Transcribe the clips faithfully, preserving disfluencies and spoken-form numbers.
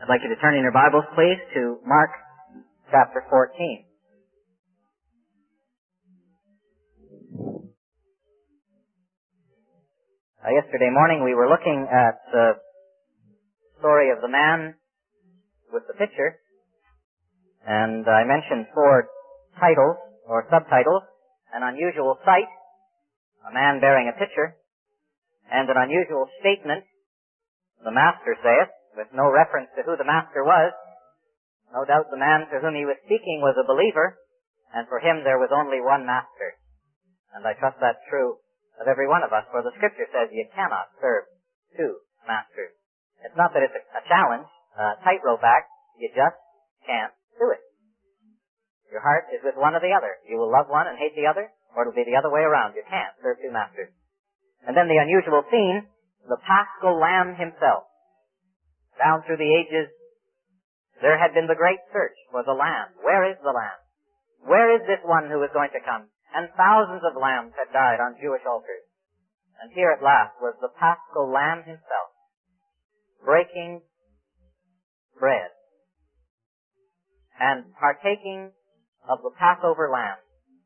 I'd like you to turn in your Bibles, please, to Mark chapter fourteen. Uh, yesterday morning we were looking at the story of the man with the pitcher, and I mentioned four titles, or subtitles: an unusual sight, a man bearing a pitcher, and an unusual statement, the Master saith, with no reference to who the Master was. No doubt the man to whom he was speaking was a believer, and for him there was only one Master. And I trust that's true of every one of us, for the Scripture says you cannot serve two masters. It's not that it's a, a challenge, a tightrope act, you just can't do it. Your heart is with one or the other. You will love one and hate the other, or it'll be the other way around. You can't serve two masters. And then the unusual scene, the Paschal Lamb himself. Down through the ages, there had been the great search for the Lamb. Where is the Lamb? Where is this one who is going to come? And thousands of lambs had died on Jewish altars. And here at last was the Paschal Lamb himself, breaking bread and partaking of the Passover lamb.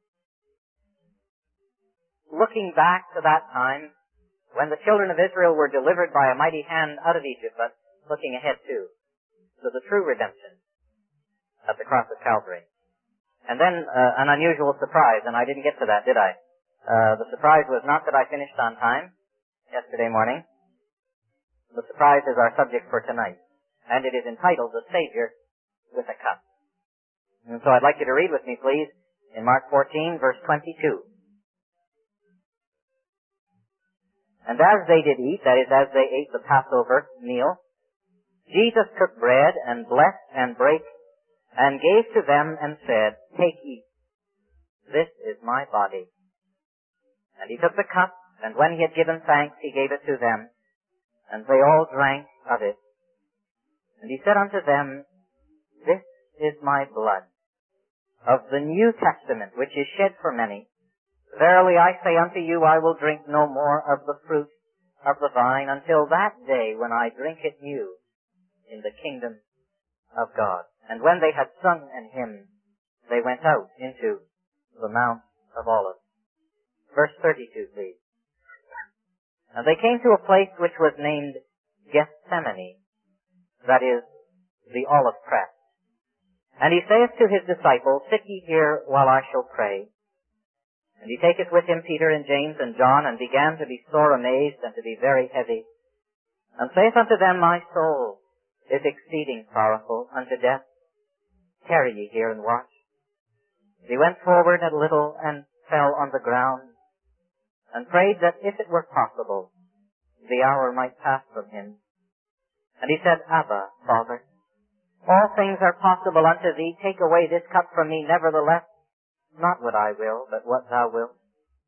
Looking back to that time when the children of Israel were delivered by a mighty hand out of Egypt, but looking ahead too to the true redemption at the cross of Calvary. And then uh, an unusual surprise, and I didn't get to that, did I? Uh, the surprise was not that I finished on time yesterday morning. The surprise is our subject for tonight, and it is entitled The Savior with a Cup. And so I'd like you to read with me, please, in Mark fourteen, verse twenty-two. And as they did eat, that is, as they ate the Passover meal, Jesus took bread and blessed and brake and gave to them and said, "Take, eat. This is my body." And he took the cup, and when he had given thanks, he gave it to them, and they all drank of it. And he said unto them, "This is my blood of the New Testament, which is shed for many. Verily I say unto you, I will drink no more of the fruit of the vine until that day when I drink it new in the kingdom of God." And when they had sung an hymn, they went out into the Mount of Olives. Verse thirty-two, please. And they came to a place which was named Gethsemane, that is, the olive press. And he saith to his disciples, "Sit ye here while I shall pray." And he taketh with him Peter and James and John, and began to be sore amazed and to be very heavy, and saith unto them, "My soul is exceeding sorrowful unto death. Tarry ye here and watch." He went forward a little and fell on the ground, and prayed that if it were possible, the hour might pass from him. And he said, "Abba, Father, all things are possible unto thee. Take away this cup from me. Nevertheless, not what I will, but what thou wilt."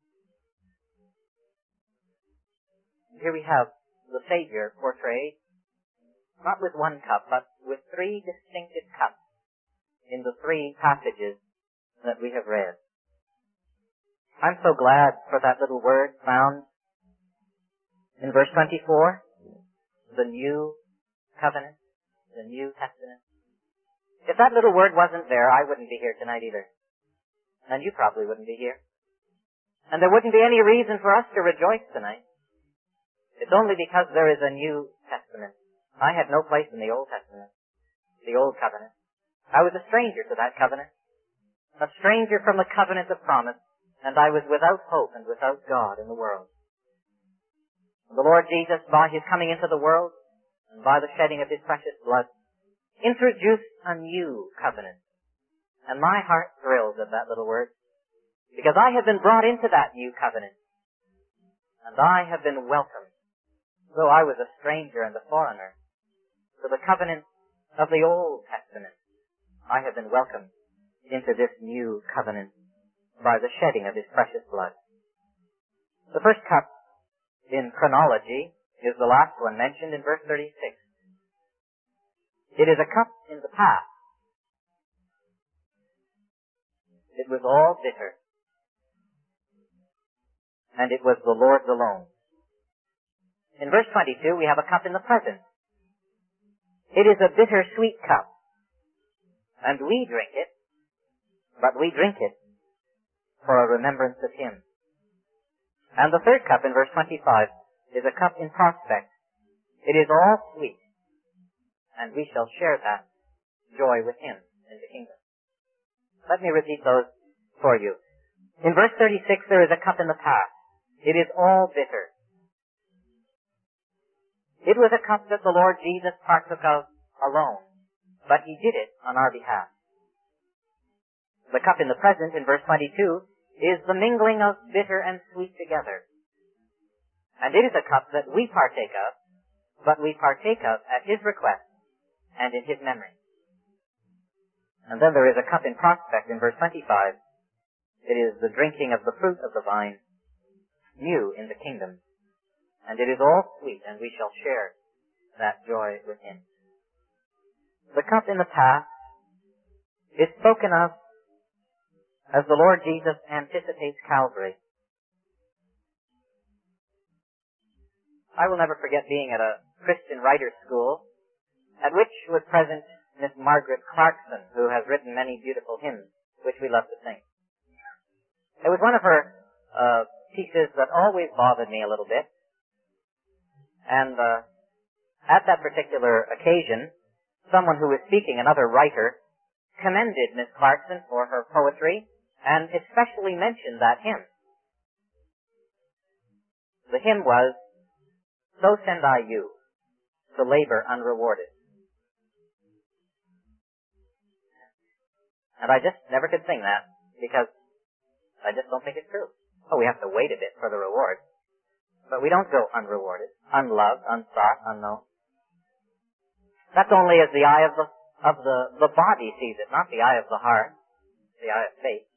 Here we have the Savior portrayed, not with one cup, but with three distinctive cups in the three passages that we have read. I'm so glad for that little word found in verse twenty-four, the New Covenant, the New Testament. If that little word wasn't there, I wouldn't be here tonight either. And you probably wouldn't be here. And there wouldn't be any reason for us to rejoice tonight. It's only because there is a New Testament. I had no place in the Old Testament, the Old Covenant. I was a stranger to that covenant, a stranger from the covenant of promise, and I was without hope and without God in the world. The Lord Jesus, by his coming into the world, and by the shedding of his precious blood, introduced a new covenant. And my heart thrills at that little word, because I have been brought into that new covenant, and I have been welcomed, though I was a stranger and a foreigner, to the covenant of the Old Testament. I have been welcomed into this new covenant by the shedding of his precious blood. The first cup in chronology is the last one mentioned in verse thirty-six. It is a cup in the past. It was all bitter. And it was the Lord's alone. In verse twenty-two, we have a cup in the present. It is a bitter-sweet cup, and we drink it, but we drink it for a remembrance of Him. And the third cup in verse twenty-five is a cup in prospect. It is all sweet, and we shall share that joy with Him in the kingdom. Let me repeat those for you. In verse thirty-six, there is a cup in the past. It is all bitter. It was a cup that the Lord Jesus partook of alone, but He did it on our behalf. The cup in the present, in verse twenty-two, is the mingling of bitter and sweet together. And it is a cup that we partake of, but we partake of at His request and in His memory. And then there is a cup in prospect in verse twenty-five. It is the drinking of the fruit of the vine, new in the kingdom. And it is all sweet, and we shall share that joy with Him. The cup in the past is spoken of as the Lord Jesus anticipates Calvary. I will never forget being at a Christian writer's school, at which was present Miss Margaret Clarkson, who has written many beautiful hymns, which we love to sing. It was one of her uh, pieces that always bothered me a little bit. And uh, at that particular occasion, someone who was speaking, another writer, commended Miss Clarkson for her poetry and especially mentioned that hymn. The hymn was, "So send I you to labor unrewarded." And I just never could sing that because I just don't think it's true. Oh, we have to wait a bit for the reward. But we don't go unrewarded, unloved, unsought, unknown. That's only as the eye of the of the, the body sees it, not the eye of the heart, the eye of faith.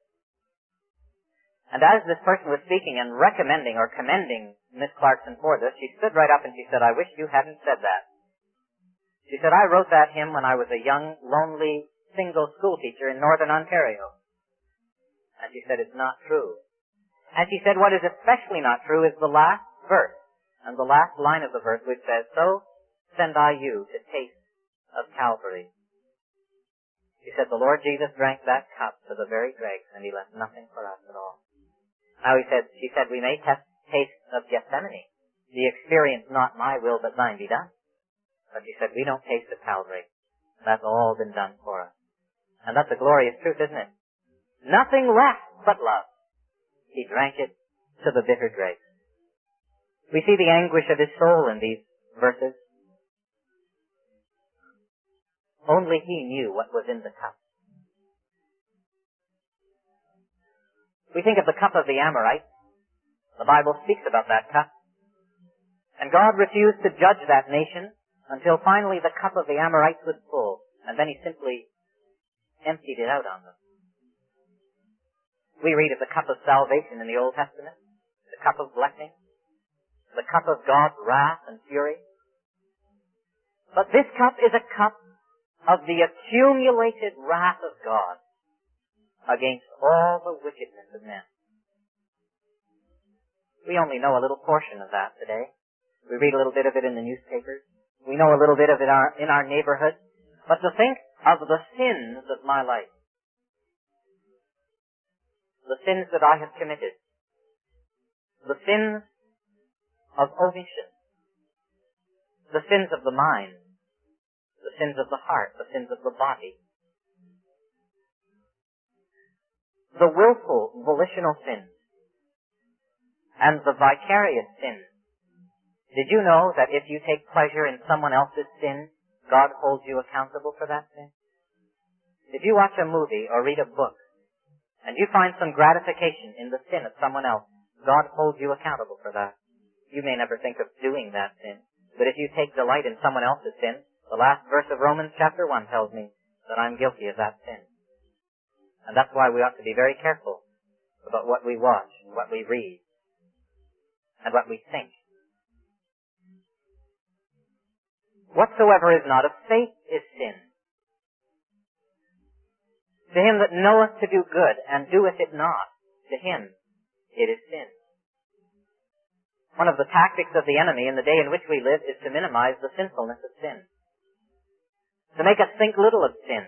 And as this person was speaking and recommending or commending Miss Clarkson for this, she stood right up and she said, "I wish you hadn't said that." She said, "I wrote that hymn when I was a young, lonely, single school teacher in Northern Ontario." And she said, "It's not true." And she said, what is especially not true is the last verse, and the last line of the verse which says, "So send I you to taste of Calvary." She said, the Lord Jesus drank that cup to the very dregs, and He left nothing for us at all. Now he said, she said, we may test, taste of Gethsemane, the experience, "Not my will, but thine be done." But she said, we don't taste of Calvary. That's all been done for us. And that's a glorious truth, isn't it? Nothing left but love. He drank it to the bitter dregs. We see the anguish of His soul in these verses. Only He knew what was in the cup. We think of the cup of the Amorites. The Bible speaks about that cup. And God refused to judge that nation until finally the cup of the Amorites was full. And then He simply emptied it out on them. We read of the cup of salvation in the Old Testament, the cup of blessing, the cup of God's wrath and fury. But this cup is a cup of the accumulated wrath of God against all the wickedness of men. We only know a little portion of that today. We read a little bit of it in the newspapers. We know a little bit of it in our, in our neighborhood. But to think of the sins of my life, the sins that I have committed, the sins of omission, the sins of the mind, the sins of the heart, the sins of the body, the willful, volitional sins, and the vicarious sins. Did you know that if you take pleasure in someone else's sin, God holds you accountable for that sin? If you watch a movie or read a book, and you find some gratification in the sin of someone else, God holds you accountable for that. You may never think of doing that sin, but if you take delight in someone else's sin, the last verse of Romans chapter one tells me that I'm guilty of that sin. And that's why we ought to be very careful about what we watch and what we read and what we think. Whatsoever is not of faith is sin. To him that knoweth to do good and doeth it not, to him it is sin. One of the tactics of the enemy in the day in which we live is to minimize the sinfulness of sin. to make us think little of sin.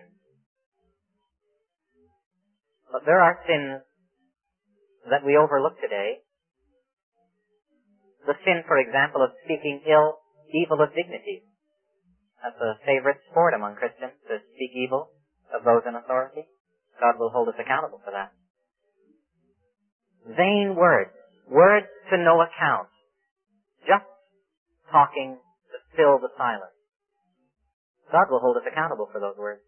But there are sins that we overlook today. The sin, for example, of speaking ill, evil of dignities. That's a favorite sport among Christians, to speak evil of those in authority. God will hold us accountable for that. Vain words, words to no account, just talking to fill the silence. God will hold us accountable for those words.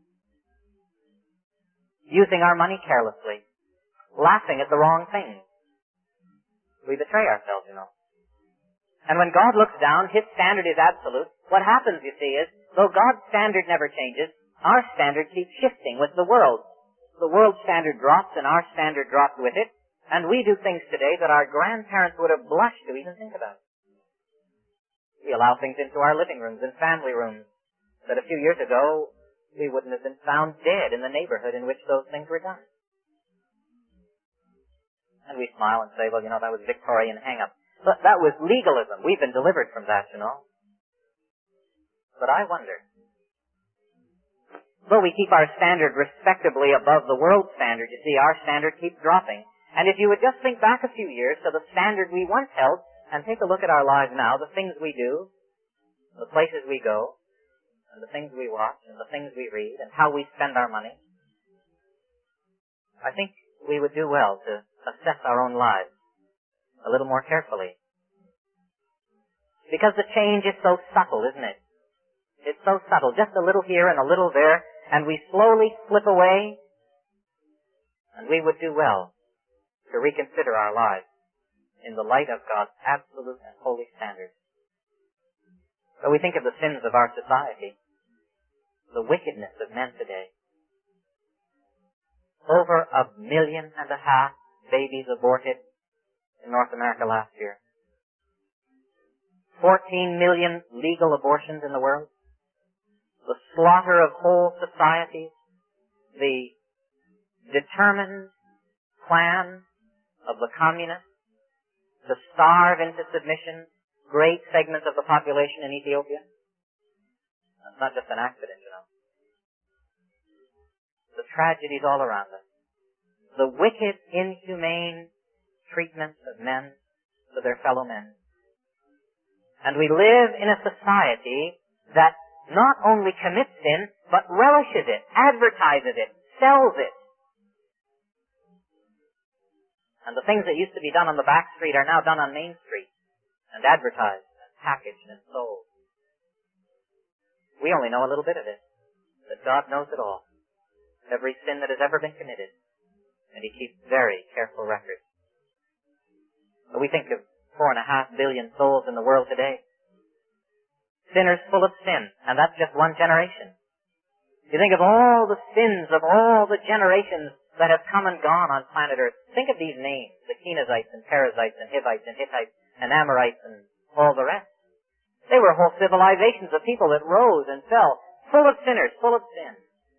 Using our money carelessly, laughing at the wrong things. We betray ourselves, you know. And when God looks down, His standard is absolute. What happens, you see, is, though God's standard never changes, our standard keeps shifting with the world. The world's standard drops and our standard drops with it, and we do things today that our grandparents would have blushed to even think about. We allow things into our living rooms and family rooms that a few years ago we wouldn't have been found dead in the neighborhood in which those things were done. And we smile and say, well, you know, that was Victorian hang-up. But that was legalism. We've been delivered from that, you know. But I wonder, though we keep our standard respectably above the world standard, you see, our standard keeps dropping. And if you would just think back a few years to the standard we once held, and take a look at our lives now, the things we do, the places we go, and the things we watch, and the things we read, and how we spend our money, I think we would do well to assess our own lives a little more carefully. Because the change is so subtle, isn't it? It's so subtle, just a little here and a little there, and we slowly slip away, and we would do well to reconsider our lives in the light of God's absolute and holy standards. So we think of the sins of our society, the wickedness of men today. Over a million and a half babies aborted in North America last year. fourteen million legal abortions in the world. The slaughter of whole societies. The determined plan of the communists to starve into submission great segments of the population in Ethiopia. That's not just an accident, you know. The tragedies all around us. The wicked, inhumane treatment of men to their fellow men. And we live in a society that not only commits sin, but relishes it, advertises it, sells it. And the things that used to be done on the back street are now done on Main Street, and advertised, and packaged, and sold. We only know a little bit of it, but God knows it all. Every sin that has ever been committed, and He keeps very careful records. We think of four and a half billion souls in the world today. Sinners full of sin, and that's just one generation. You think of all the sins of all the generations that have come and gone on planet Earth. Think of these names, the Kenizzites and Perizzites and Hivites and Hittites and Amorites and all the rest. They were whole civilizations of people that rose and fell, full of sinners, full of sin.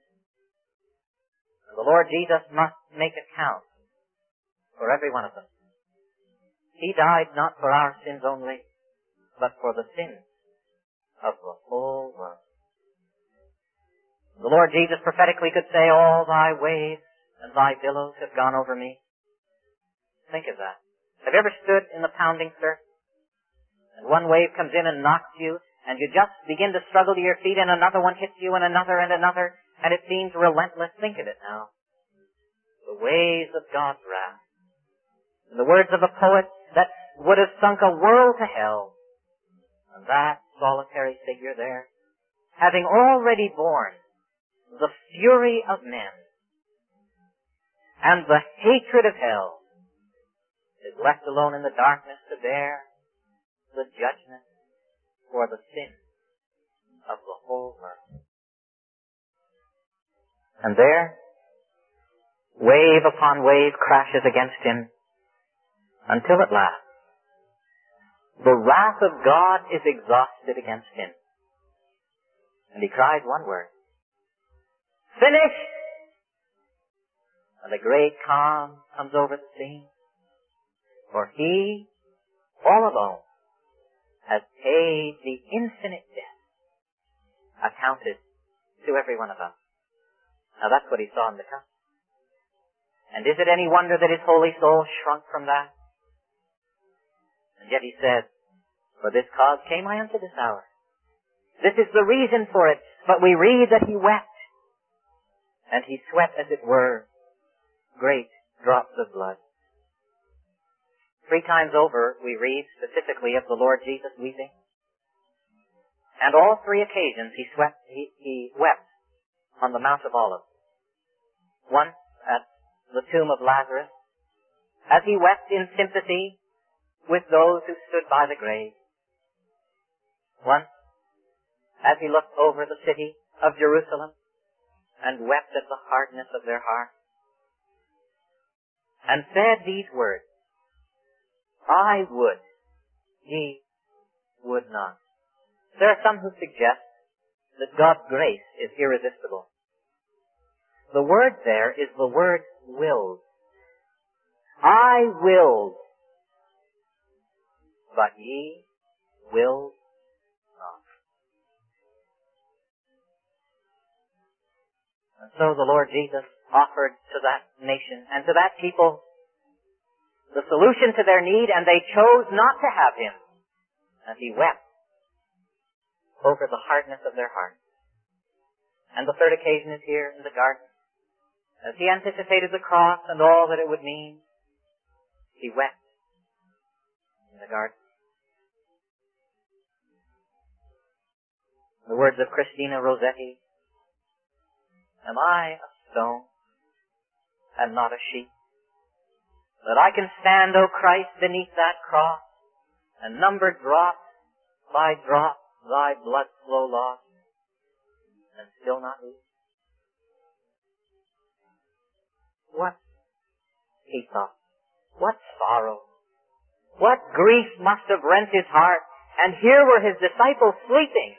And the Lord Jesus must make account for every one of them. He died not for our sins only, but for the sins of the whole world. The Lord Jesus prophetically could say, all thy waves and thy billows have gone over me. Think of that. Have you ever stood in the pounding surf? And one wave comes in and knocks you, and you just begin to struggle to your feet, and another one hits you, and another and another, and it seems relentless. Think of it now. The waves of God's wrath. In the words of a poet, that would have sunk a world to hell. And that solitary figure there, having already borne the fury of men and the hatred of hell, is left alone in the darkness to bear the judgment for the sin of the whole world. And there, wave upon wave crashes against him, until at last, the wrath of God is exhausted against him. And he cries one word, finished! And a great calm comes over the scene. For he, all alone, has paid the infinite debt accounted to every one of us. Now that's what he saw in the cup. And is it any wonder that his holy soul shrunk from that? And yet he said, for this cause came I unto this hour. This is the reason for it. But we read that he wept. And he sweat, as it were, great drops of blood. Three times over we read specifically of the Lord Jesus weeping. And all three occasions he sweat, he, he wept on the Mount of Olives. Once at the tomb of Lazarus, as he wept in sympathy with those who stood by the grave. Once, as he looked over the city of Jerusalem and wept at the hardness of their heart, and said these words, I would, ye would not. There are some who suggest that God's grace is irresistible. The word there is the word willed. I willed, but ye willed not. And so the Lord Jesus offered to that nation and to that people the solution to their need, and they chose not to have him. And he wept over the hardness of their heart. And the third occasion is here in the garden. As he anticipated the cross and all that it would mean, he wept in the garden. The words of Christina Rossetti, am I a stone and not a sheep, that I can stand, O Christ, beneath that cross, and number drop by drop thy blood flow lost, and still not weep? What, he thought, what sorrow, what grief must have rent his heart, and here were his disciples sleeping.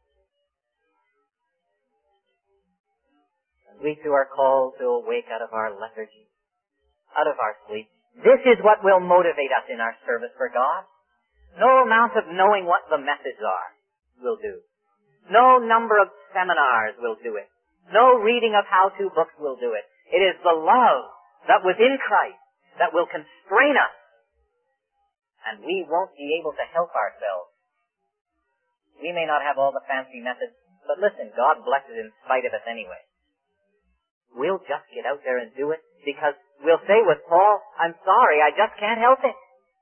And we too are called to awake out of our lethargy, out of our sleep. This is what will motivate us in our service for God. No amount of knowing what the methods are will do. No number of seminars will do it. No reading of how-to books will do it. It is the love that was in Christ that will constrain us. And we won't be able to help ourselves. We may not have all the fancy methods, but listen, God blesses in spite of us anyway. We'll just get out there and do it because we'll say with Paul, I'm sorry, I just can't help it.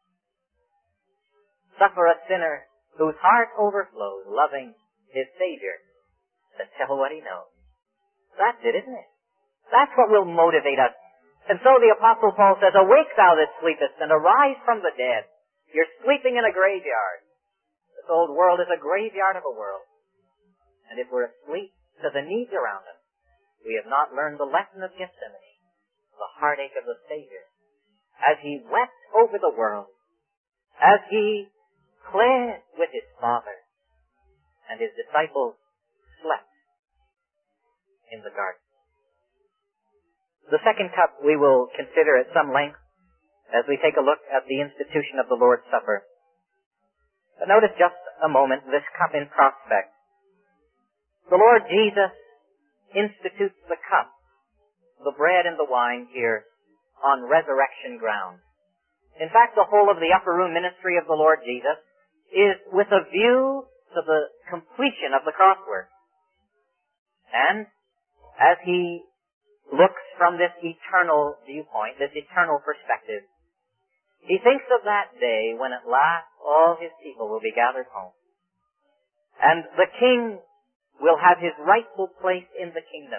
Suffer a sinner whose heart overflows, loving his Savior, to tell what he knows. That's it, isn't it? That's what will motivate us. And so the Apostle Paul says, awake thou that sleepest, and arise from the dead. You're sleeping in a graveyard. This old world is a graveyard of a world. And if we're asleep to the needs around us, we have not learned the lesson of Gethsemane, the heartache of the Savior, as he wept over the world, as he pled with his Father, and his disciples slept in the garden. The second cup we will consider at some length as we take a look at the institution of the Lord's Supper. But notice just a moment this cup in prospect. The Lord Jesus institutes the cup, the bread and the wine here, on resurrection ground. In fact, the whole of the upper room ministry of the Lord Jesus is with a view to the completion of the cross work. And as he looks from this eternal viewpoint, this eternal perspective, he thinks of that day when at last all his people will be gathered home. And the King will have his rightful place in the kingdom.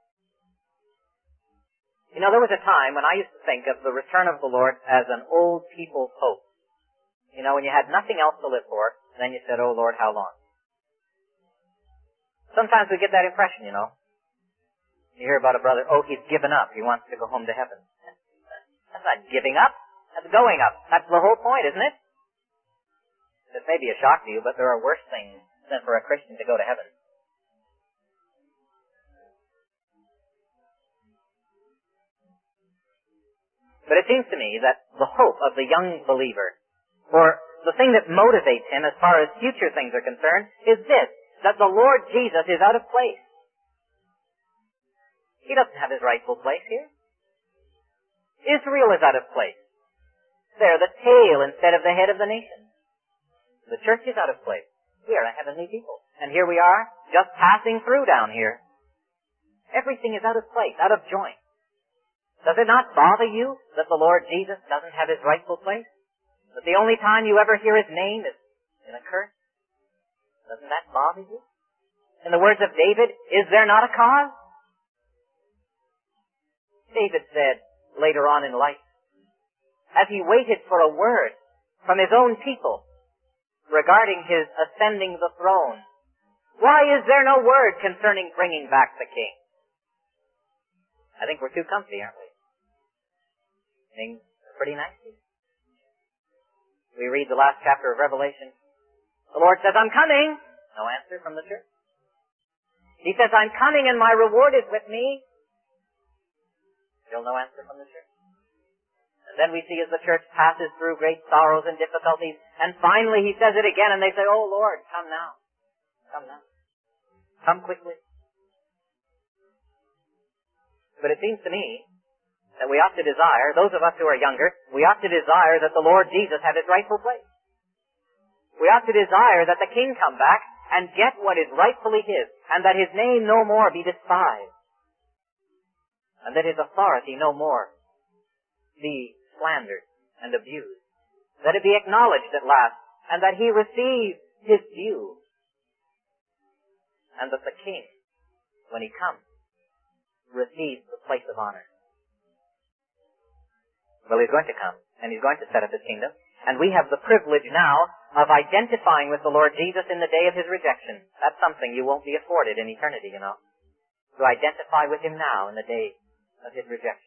You know, there was a time when I used to think of the return of the Lord as an old people's hope. You know, when you had nothing else to live for, then you said, oh Lord, how long? Sometimes we get that impression, you know. You hear about a brother, oh, he's given up. He wants to go home to heaven. That's not giving up. That's going up. That's the whole point, isn't it? This may be a shock to you, but there are worse things than for a Christian to go to heaven. But it seems to me that the hope of the young believer, or the thing that motivates him as far as future things are concerned, is this, that the Lord Jesus is out of place. He doesn't have his rightful place here. Israel is out of place. They're the tail instead of the head of the nation. The church is out of place. We are a heavenly people. And here we are, just passing through down here. Everything is out of place, out of joint. Does it not bother you that the Lord Jesus doesn't have his rightful place? That the only time you ever hear his name is in a curse? Doesn't that bother you? In the words of David, is there not a cause? David said later on in life, as he waited for a word from his own people regarding his ascending the throne, why is there no word concerning bringing back the king? I think we're too comfy, aren't we? Things are pretty nice. We read the last chapter of Revelation. The Lord says, I'm coming. No answer from the church. He says, I'm coming and my reward is with me. Still no answer from the church. And then we see as the church passes through great sorrows and difficulties, and finally he says it again, and they say, oh Lord, come now. Come now. Come quickly. But it seems to me that we ought to desire, those of us who are younger, we ought to desire that the Lord Jesus have his rightful place. We ought to desire that the King come back and get what is rightfully his, and that his name no more be despised, and that his authority no more be slandered and abused, that it be acknowledged at last, and that he receive his due, and that the King, when he comes, receives the place of honor. Well, he's going to come, and he's going to set up his kingdom, and we have the privilege now of identifying with the Lord Jesus in the day of his rejection. That's something you won't be afforded in eternity, you know, to identify with him now in the day of his rejection.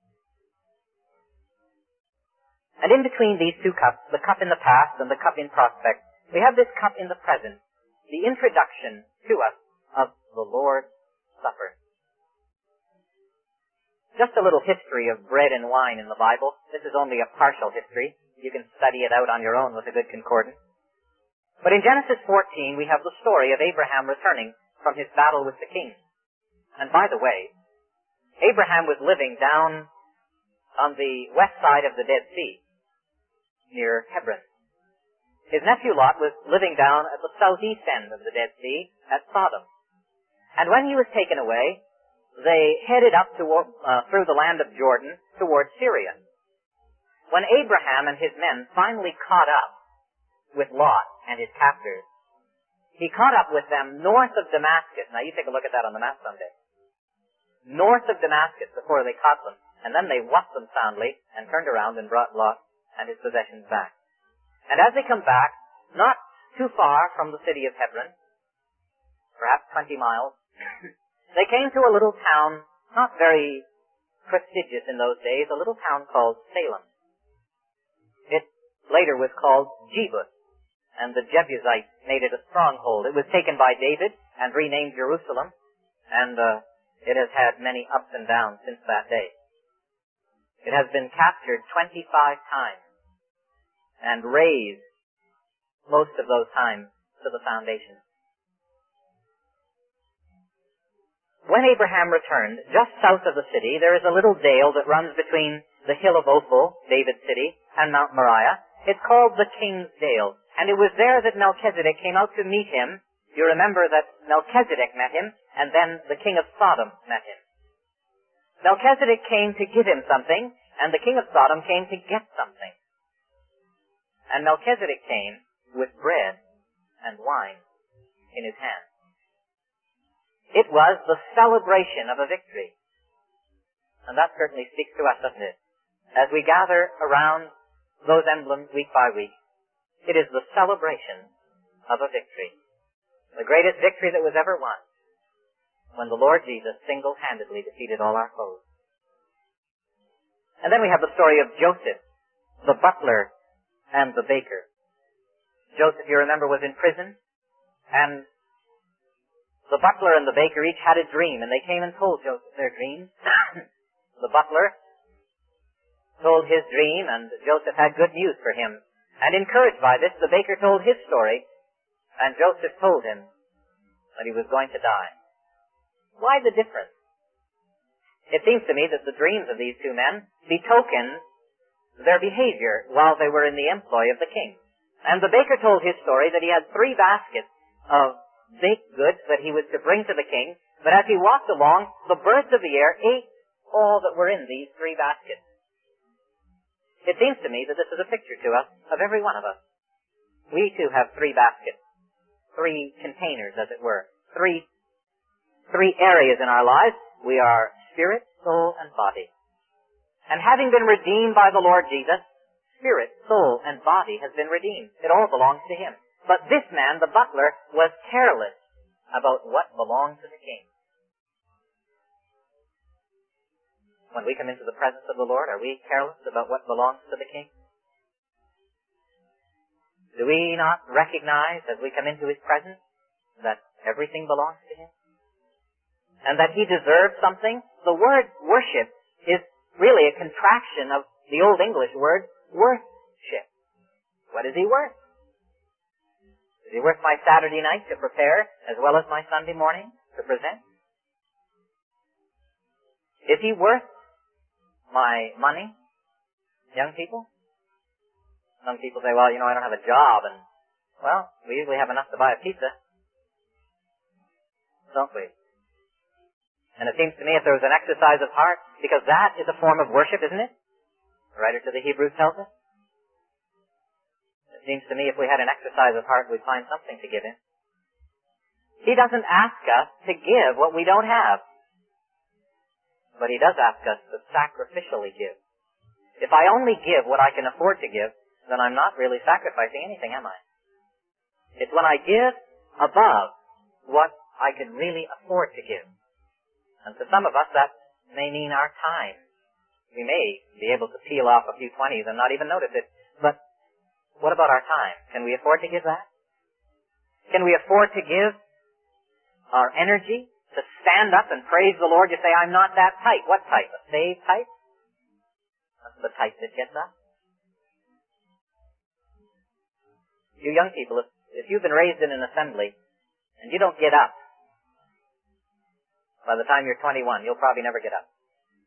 And in between these two cups, the cup in the past and the cup in prospect, we have this cup in the present, the introduction to us of the Lord's Supper. Just a little history of bread and wine in the Bible. This is only a partial history. You can study it out on your own with a good concordance. But in Genesis fourteen, we have the story of Abraham returning from his battle with the king. And by the way, Abraham was living down on the west side of the Dead Sea, near Hebron. His nephew Lot was living down at the southeast end of the Dead Sea, at Sodom. And when he was taken away, they headed up to, uh, through the land of Jordan towards Syria. When Abraham and his men finally caught up with Lot and his captors, he caught up with them north of Damascus. Now you take a look at that on the map someday. North of Damascus before they caught them. And then they whupped them soundly and turned around and brought Lot and his possessions back. And as they come back, not too far from the city of Hebron, perhaps twenty miles, they came to a little town, not very prestigious in those days, a little town called Salem. It later was called Jebus, and the Jebusites made it a stronghold. It was taken by David and renamed Jerusalem, and uh, it has had many ups and downs since that day. It has been captured twenty-five times and razed most of those times to the foundation. When Abraham returned, just south of the city, there is a little dale that runs between the hill of Ophel, David's city, and Mount Moriah. It's called the King's Dale. And it was there that Melchizedek came out to meet him. You remember that Melchizedek met him, and then the king of Sodom met him. Melchizedek came to give him something, and the king of Sodom came to get something. And Melchizedek came with bread and wine in his hand. It was the celebration of a victory. And that certainly speaks to us, doesn't it? As we gather around those emblems week by week, it is the celebration of a victory. The greatest victory that was ever won, when the Lord Jesus single-handedly defeated all our foes. And then we have the story of Joseph, the butler and the baker. Joseph, you remember, was in prison, and the butler and the baker each had a dream, and they came and told Joseph their dreams. The butler told his dream, and Joseph had good news for him. And encouraged by this, the baker told his story, and Joseph told him that he was going to die. Why the difference? It seems to me that the dreams of these two men betoken their behavior while they were in the employ of the king. And the baker told his story that he had three baskets of baked goods that he was to bring to the king, but as he walked along, the birds of the air ate all that were in these three baskets. It seems to me that this is a picture to us of every one of us. We too have three baskets, three containers, as it were, three, three areas in our lives. We are spirit, soul, and body. And having been redeemed by the Lord Jesus, spirit, soul, and body has been redeemed. It all belongs to Him. But this man, the butler, was careless about what belonged to the king. When we come into the presence of the Lord, are we careless about what belongs to the king? Do we not recognize as we come into His presence that everything belongs to Him? And that He deserves something? The word worship is really a contraction of the Old English word worthship. What is He worth? Is He worth my Saturday night to prepare as well as my Sunday morning to present? Is He worth my money? Young people? Some people say, well, you know, I don't have a job, and, well, we usually have enough to buy a pizza. Don't we? And it seems to me if there was an exercise of heart, because that is a form of worship, isn't it? The writer to the Hebrews tells us. It seems to me if we had an exercise of heart, we'd find something to give Him. He doesn't ask us to give what we don't have. But He does ask us to sacrificially give. If I only give what I can afford to give, then I'm not really sacrificing anything, am I? It's when I give above what I can really afford to give. And to some of us, that may mean our time. We may be able to peel off a few twenties and not even notice it. But what about our time? Can we afford to give that? Can we afford to give our energy to stand up and praise the Lord? You say, I'm not that type. What type? A saved type? That's the type that gets up. You young people, if, if you've been raised in an assembly and you don't get up, by the time you're twenty-one, you'll probably never get up.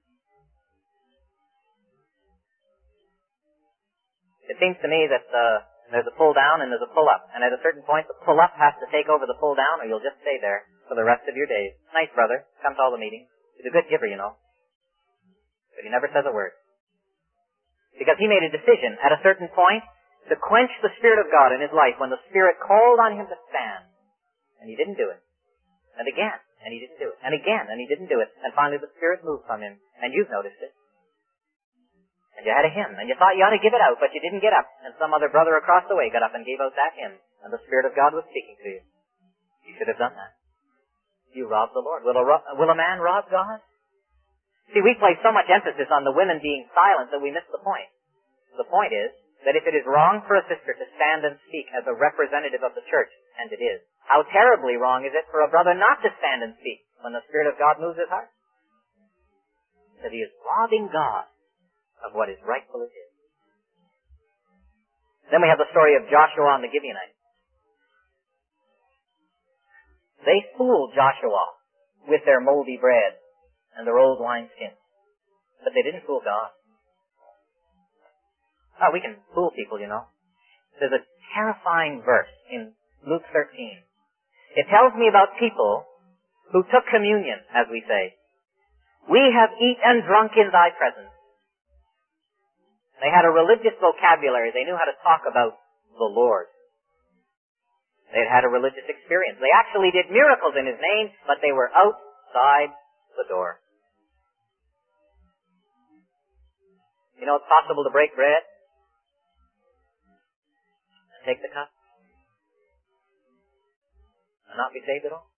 It seems to me that uh, there's a pull down and there's a pull up. And at a certain point, the pull up has to take over the pull down, or you'll just stay there for the rest of your days. Nice brother, comes to all the meetings. He's a good giver, you know. But he never says a word. Because he made a decision at a certain point to quench the Spirit of God in his life when the Spirit called on him to stand. And he didn't do it. And again, and he didn't do it. And again, and he didn't do it. And finally the Spirit moved from him. And you've noticed it. And you had a hymn, and you thought you ought to give it out, but you didn't get up. And some other brother across the way got up and gave out that hymn. And the Spirit of God was speaking to you. You should have done that. You robbed the Lord. Will a, ro- will a man rob God? See, we place so much emphasis on the women being silent that we miss the point. The point is that if it is wrong for a sister to stand and speak as a representative of the church, and it is, how terribly wrong is it for a brother not to stand and speak when the Spirit of God moves his heart? That he is robbing God of what is rightfully his. Then we have the story of Joshua and the Gibeonites. They fooled Joshua with their moldy bread and their old wineskins. But they didn't fool God. Oh, we can fool people, you know. There's a terrifying verse in Luke thirteen. It tells me about people who took communion, as we say. We have eat and drunk in thy presence. They had a religious vocabulary. They knew how to talk about the Lord. They had had a religious experience. They actually did miracles in His name, but they were outside the door. You know it's possible to break bread and take the cup and not be saved at all?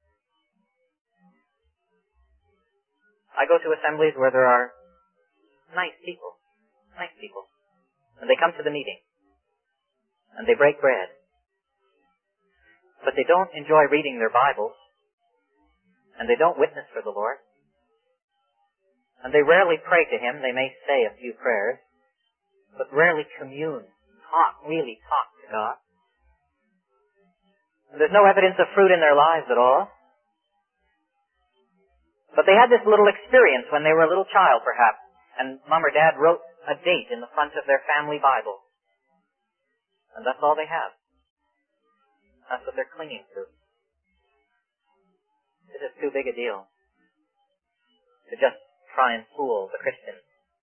I go to assemblies where there are nice people, nice people, and they come to the meeting and they break bread. But they don't enjoy reading their Bibles, and they don't witness for the Lord, and they rarely pray to Him. They may say a few prayers, but rarely commune, talk, really talk to God. And there's no evidence of fruit in their lives at all. But they had this little experience when they were a little child, perhaps, and Mom or Dad wrote a date in the front of their family Bible. And that's all they have. That's what they're clinging to. This is too big a deal to just try and fool the Christian.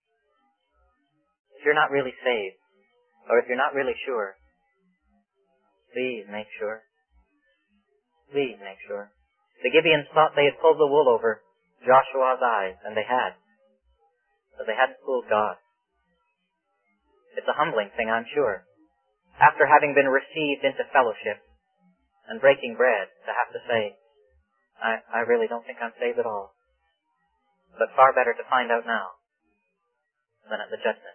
If you're not really saved, or if you're not really sure, please make sure. Please make sure. The Gibeons thought they had pulled the wool over Joshua's eyes, and they had. But they hadn't fooled God. It's a humbling thing, I'm sure. After having been received into fellowship and breaking bread, to have to say, I, I really don't think I'm saved at all. But far better to find out now than at the judgment.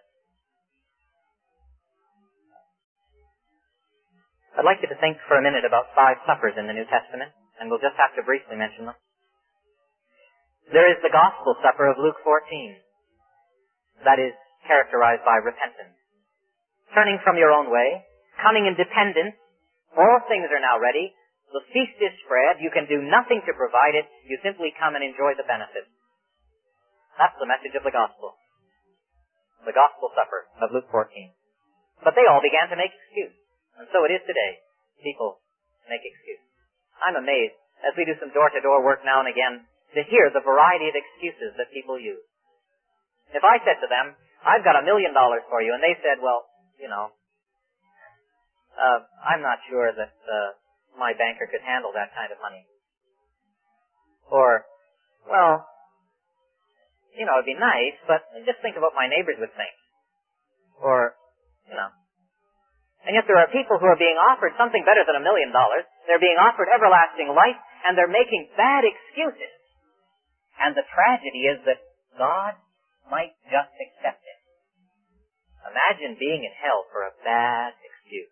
I'd like you to think for a minute about five suppers in the New Testament, and we'll just have to briefly mention them. There is the Gospel Supper of Luke fourteen. That is characterized by repentance. Turning from your own way, coming in dependence, all things are now ready, the feast is spread, you can do nothing to provide it, you simply come and enjoy the benefits. That's the message of the Gospel. The Gospel Supper of Luke fourteen. But they all began to make excuse. And so it is today. People make excuses. I'm amazed, as we do some door-to-door work now and again, to hear the variety of excuses that people use. If I said to them, I've got a million dollars for you, and they said, well, you know, uh, I'm not sure that uh, my banker could handle that kind of money. Or, well, you know, it'd be nice, but just think of what my neighbors would think. Or, you know. And yet there are people who are being offered something better than a million dollars. They're being offered everlasting life, and they're making bad excuses. And the tragedy is that God might just accept it. Imagine being in hell for a bad excuse.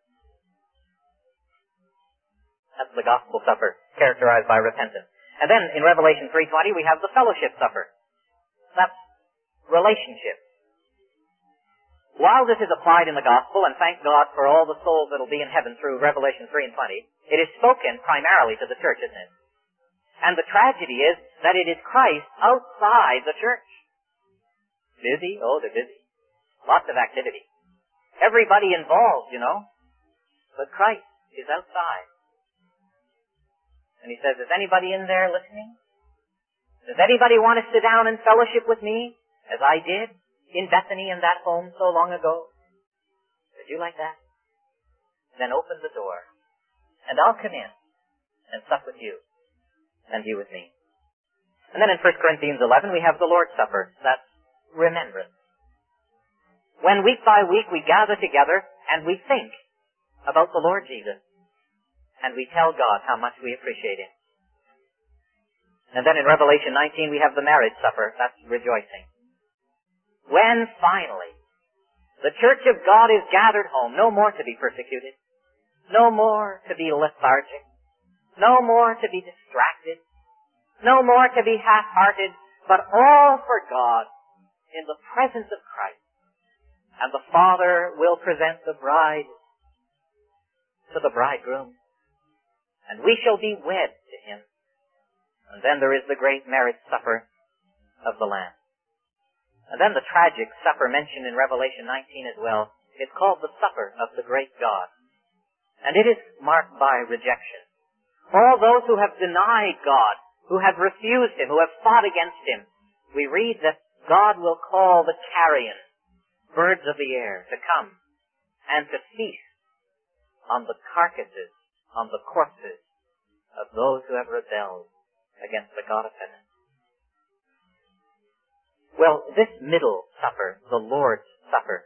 That's the Gospel Supper, characterized by repentance. And then in Revelation three twenty we have the Fellowship Supper. That's relationship. While this is applied in the Gospel, and thank God for all the souls that will be in heaven through Revelation three and twenty, it is spoken primarily to the church, isn't it? And the tragedy is that it is Christ outside the church. Busy? Oh, they're busy. Lots of activity. Everybody involved, you know. But Christ is outside. And he says, is anybody in there listening? Does anybody want to sit down and fellowship with me, as I did in Bethany in that home so long ago? Would you like that? Then open the door, and I'll come in and sup with you, and you with me. And then in First Corinthians eleven we have the Lord's Supper. That's remembrance. When week by week we gather together and we think about the Lord Jesus, and we tell God how much we appreciate Him. And then in Revelation nineteen we have the marriage supper. That's rejoicing. When finally the church of God is gathered home, no more to be persecuted, no more to be lethargic, no more to be distracted, no more to be half-hearted, but all for God in the presence of Christ. And the Father will present the bride to the bridegroom, and we shall be wed to Him. And then there is the great marriage supper of the Lamb. And then the tragic supper mentioned in Revelation nineteen as well. It's called the supper of the great God. And it is marked by rejection. All those who have denied God, who have refused Him, who have fought against Him, we read that God will call the carrion, birds of the air, to come and to feast on the carcasses, on the corpses of those who have rebelled against the God of heaven. Well, this middle supper, the Lord's Supper,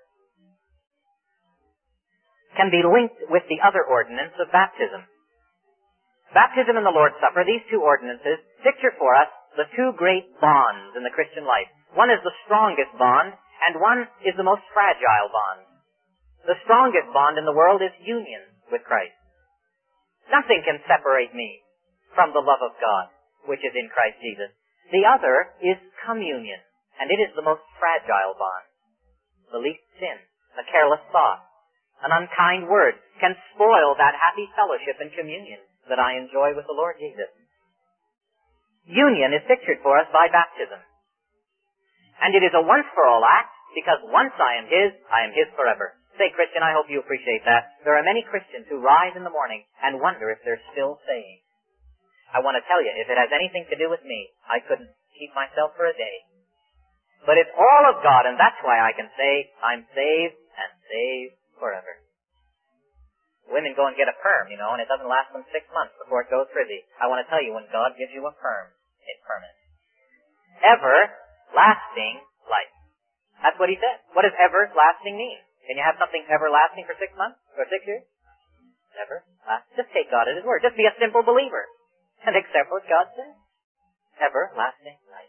can be linked with the other ordinance of baptism. Baptism and the Lord's Supper, these two ordinances, picture for us the two great bonds in the Christian life. One is the strongest bond, and one is the most fragile bond. The strongest bond in the world is union with Christ. Nothing can separate me from the love of God, which is in Christ Jesus. The other is communion, and it is the most fragile bond. The least sin, a careless thought, an unkind word can spoil that happy fellowship and communion that I enjoy with the Lord Jesus. union is pictured for us by baptism. And it is a once-for-all act, because once I am His, I am His forever. Say, Christian, I hope you appreciate that. There are many Christians who rise in the morning and wonder if they're still saved. I want to tell you, if it has anything to do with me, I couldn't keep myself for a day. But it's all of God, and that's why I can say, I'm saved and saved forever. Women go and get a perm, you know, and it doesn't last them six months before it goes frizzy. I want to tell you, when God gives you a perm, it's permanent. Everlasting life. That's what He said. What does everlasting mean? Can you have something everlasting for six months? Or six years? Never. Uh, just take God at His word. Just be a simple believer. And accept what God says. Everlasting life.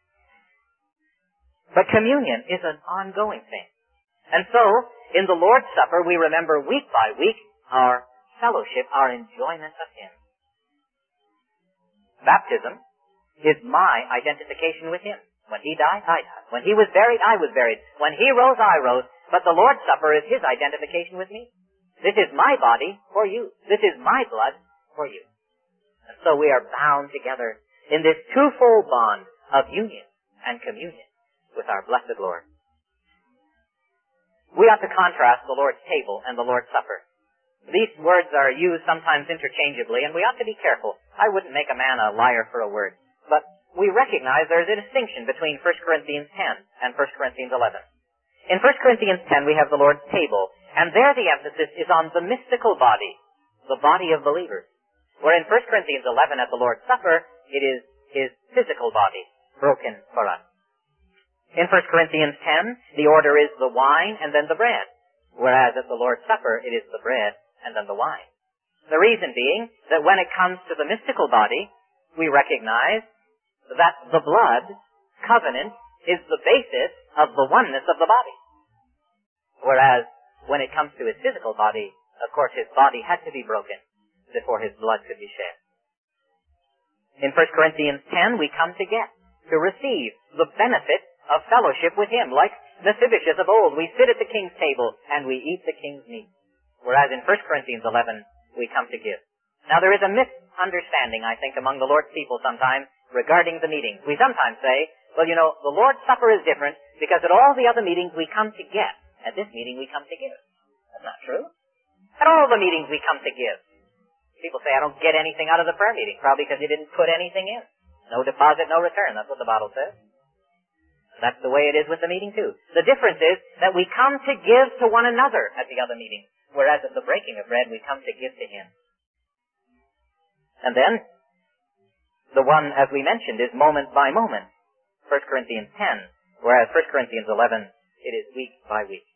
But communion is an ongoing thing. And so, in the Lord's Supper, we remember week by week our fellowship, our enjoyment of Him. Baptism is my identification with Him. When He died, I died. When He was buried, I was buried. When He rose, I rose. But the Lord's Supper is His identification with me. This is my body for you. This is my blood for you. And so we are bound together in this twofold bond of union and communion with our blessed Lord. We ought to contrast the Lord's table and the Lord's Supper. These words are used sometimes interchangeably, and we ought to be careful. I wouldn't make a man a liar for a word. But we recognize there's a distinction between First Corinthians ten and First Corinthians eleven. In First Corinthians ten, we have the Lord's table, and there the emphasis is on the mystical body, the body of believers. Where in First Corinthians eleven at the Lord's Supper, it is His physical body, broken for us. In First Corinthians ten, the order is the wine and then the bread, whereas at the Lord's Supper, it is the bread and then the wine. The reason being that when it comes to the mystical body, we recognize that the blood covenant is the basis of the oneness of the body. Whereas when it comes to His physical body, of course His body had to be broken before His blood could be shed. In First Corinthians ten, we come to get, to receive the benefit of fellowship with Him. Like Mephibosheth of old, we sit at the king's table and we eat the king's meat. Whereas in First Corinthians eleven, we come to give. Now there is a misunderstanding, I think, among the Lord's people sometimes regarding the meetings. We sometimes say, well, you know, the Lord's Supper is different because at all the other meetings we come to get. At this meeting we come to give. That's not true. At all the meetings we come to give. People say, I don't get anything out of the prayer meeting, probably because you didn't put anything in. No deposit, no return. That's what the Bible says. That's the way it is with the meeting too. The difference is that we come to give to one another at the other meeting, whereas at the breaking of bread we come to give to Him. And then, the one, as we mentioned, is moment by moment. First Corinthians ten, whereas First Corinthians eleven, it is week by week.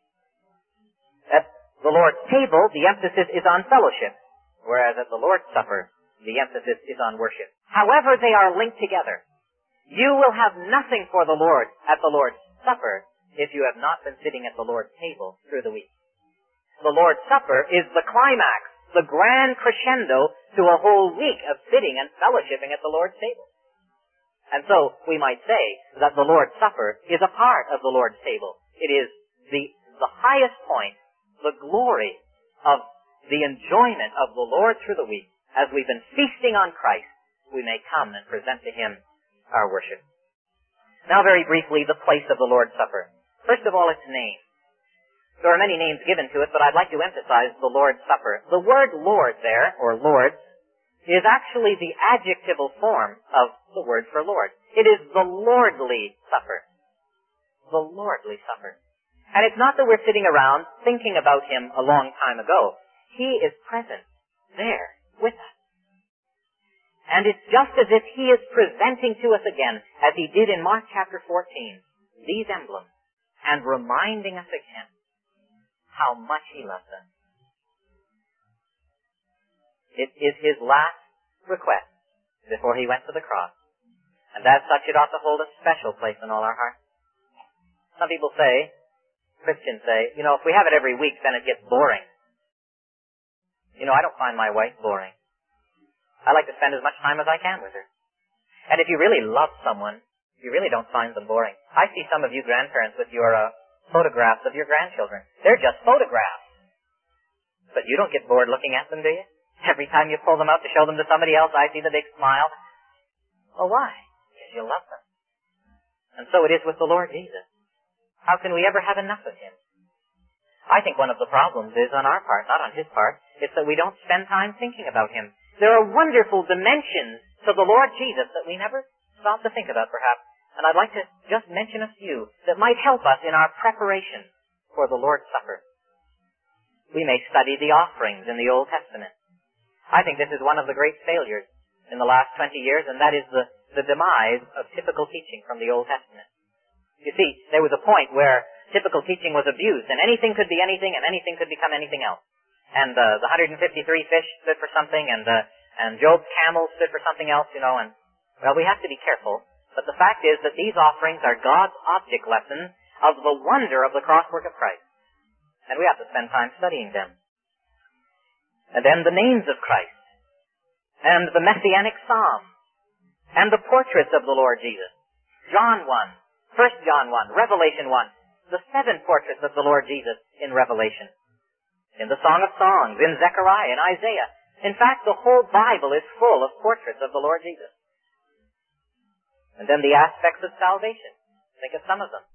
At the Lord's table, the emphasis is on fellowship, whereas at the Lord's Supper, the emphasis is on worship. However, they are linked together. You will have nothing for the Lord at the Lord's Supper if you have not been sitting at the Lord's table through the week. The Lord's Supper is the climax, the grand crescendo to a whole week of sitting and fellowshipping at the Lord's table. And so, we might say that the Lord's Supper is a part of the Lord's table. It is the, the highest point, the glory of the enjoyment of the Lord through the week. As we've been feasting on Christ, we may come and present to Him our worship. Now very briefly, the place of the Lord's Supper. First of all, its name. There are many names given to it, but I'd like to emphasize the Lord's Supper. The word Lord there, or Lord's, is actually the adjectival form of the word for Lord. It is the Lordly Supper. The Lordly Supper. And it's not that we're sitting around thinking about Him a long time ago. He is present there with us. And it's just as if He is presenting to us again, as He did in Mark chapter fourteen, these emblems, and reminding us again how much He loves us. It is His last request before He went to the cross. And as such, it ought to hold a special place in all our hearts. Some people say, Christians say, you know, if we have it every week, then it gets boring. You know, I don't find my wife boring. I like to spend as much time as I can with her. And if you really love someone, you really don't find them boring. I see some of you grandparents with your uh, photographs of your grandchildren. They're just photographs. But you don't get bored looking at them, do you? Every time you pull them out to show them to somebody else, I see the big smile. Well, why? Because you love them. And so it is with the Lord Jesus. How can we ever have enough of Him? I think one of the problems is on our part, not on His part. It's that we don't spend time thinking about Him. There are wonderful dimensions to the Lord Jesus that we never stop to think about, perhaps. And I'd like to just mention a few that might help us in our preparation for the Lord's Supper. We may study the offerings in the Old Testament. I think this is one of the great failures in the last twenty years, and that is the, the demise of typical teaching from the Old Testament. You see, there was a point where typical teaching was abused, and anything could be anything, and anything could become anything else. And uh, the one hundred fifty-three fish stood for something, and uh, and Job's camel stood for something else, you know, and, well, we have to be careful. But the fact is that these offerings are God's object lessons of the wonder of the cross-work of Christ. And we have to spend time studying them. And then the names of Christ, and the Messianic Psalm, and the portraits of the Lord Jesus. John one, First John one, Revelation one, the seven portraits of the Lord Jesus in Revelation. In the Song of Songs, in Zechariah, in Isaiah. In fact, the whole Bible is full of portraits of the Lord Jesus. And then the aspects of salvation. Think of some of them.